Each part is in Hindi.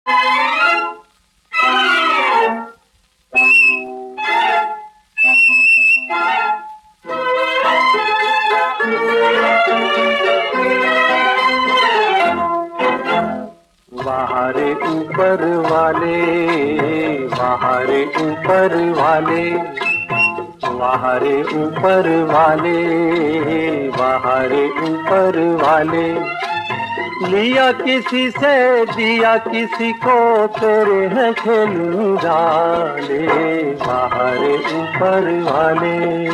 वहाँ रे ऊपर वाले, वहाँ रे ऊपर वाले, वहाँ रे ऊपर वाले, वहाँ रे ऊपर वाले। लिया किसी से दिया किसी को, तेरे हैं खेल निराले, वहाँ रे ऊपर वाले।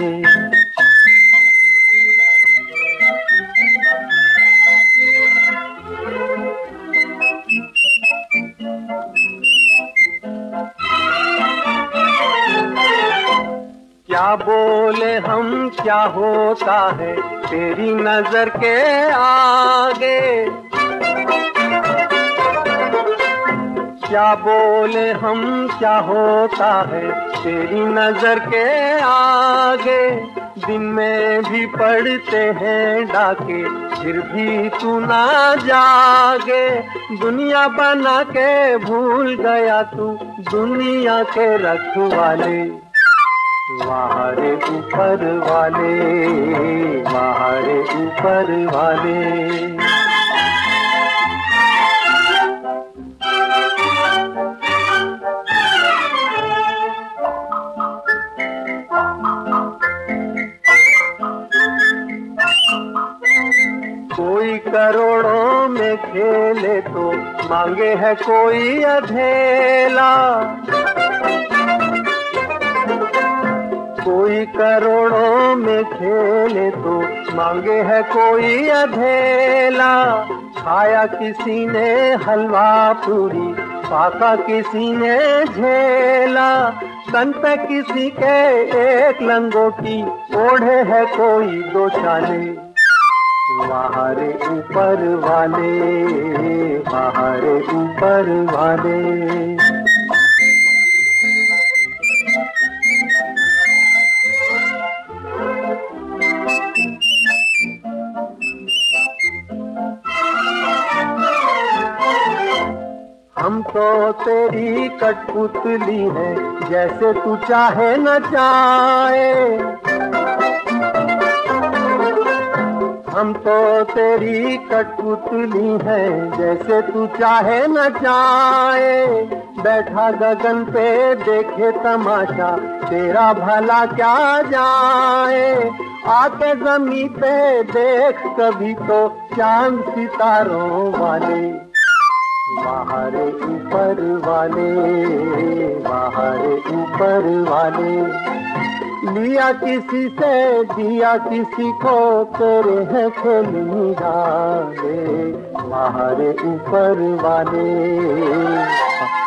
क्या बोले हम क्या होता है तेरी नजर के आगे, क्या बोले हम क्या होता है तेरी नजर के आगे। दिन में भी पड़ते हैं डाके फिर भी तू ना जागे, दुनिया बना के भूल गया तू दुनिया के रखवाले, वहाँ रे ऊपर वाले, वहाँ रे ऊपर वाले। कोई करोड़ों में खेले तो मांगे है कोई अधेला, कोई करोड़ों में खेले तो मांगे है कोई अधेला। खाया किसी ने हलवा पूरी, पाका किसी ने झेला, तन पे किसी के एक लंगोटी, ओढ़े है कोई दो चाले, वहाँ रे ऊपर वाले, वहाँ रे ऊपर वाले। हम तो तेरी कठपुतली है, जैसे तू चाहे नचाए, हम तो तेरी कठपुतली है, जैसे तू चाहे नचाए। बैठा गगन पे देखे तमाशा, तेरा भला क्या जाए, आके जमीन पे देख कभी तो चांद सितारों वाले, वहाँ रे ऊपर वाले, वहाँ रे ऊपर वाले। लिया किसी से दिया किसी को, तेरे हैं खेल निराले, वहाँ रे ऊपर वाले।